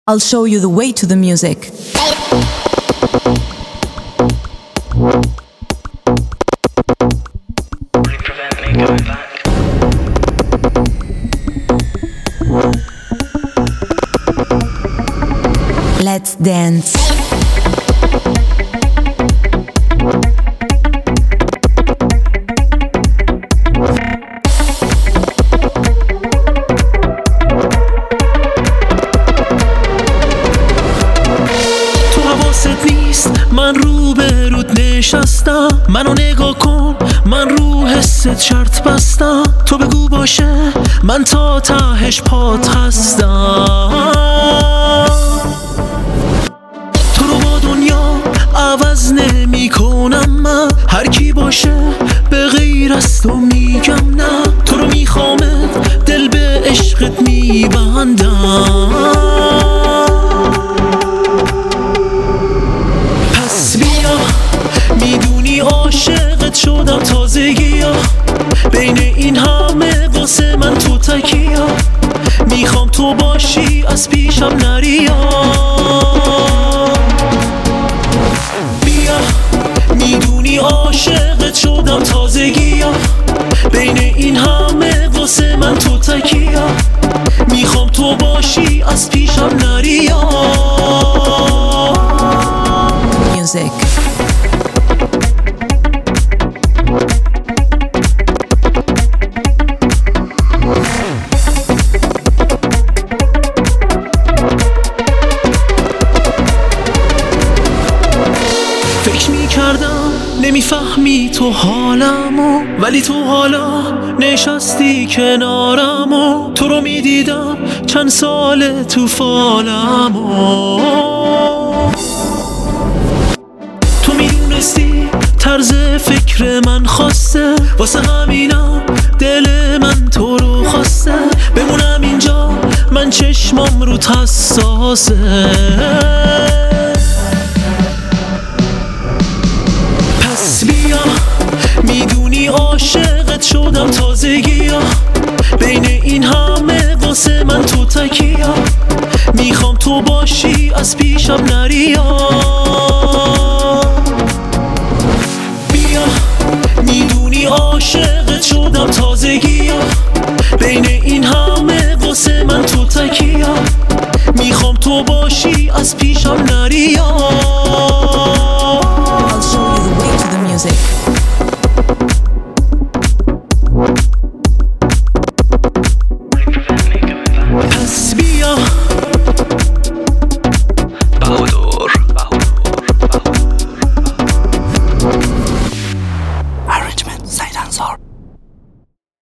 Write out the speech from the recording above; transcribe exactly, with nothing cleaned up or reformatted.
I'll show you the way to the music. Let's dance. من رو به رود نشستم، منو نگاه کن، من رو حست شرط بستم. تو بگو باشه، من تا تهش پات هستم. تو رو با دنیا عوض نمی کنم من، هر کی باشه به غیر از تو میگم نه. تو رو میخوامت، دل به عشقت میبندم. میدونی عاشقت شدم تازگی ها، بین این همه واسه من تو تکی ها. میخوام تو باشی از پیشم نری ها. بیا میدونی عاشقت شدم تازگی ها، بین این همه واسه من تو تکی ها. میخوام تو باشی از پیشم نری ها. Music. فکر میکردم نمیفهمی تو حالمو، ولی تو حالا نشستی کنارمو. تو رو میدیدم چند سال تو فالمو. تو میدونستی طرز فکر من خواسته، واسه همینم دل من تو رو خواسته. بمونم اینجا، من چشمام رو حساسه. پس بیا میدونی عاشقت شدم تازگی ها، بین این همه واسه من تو تکی ها. میخوام تو باشی از پیشم نری ها. بیا میدونی عاشقت شدم تازگی ها، بین این همه واسه من تو تکی ها. میخوام تو باشی از پیشم نری ها.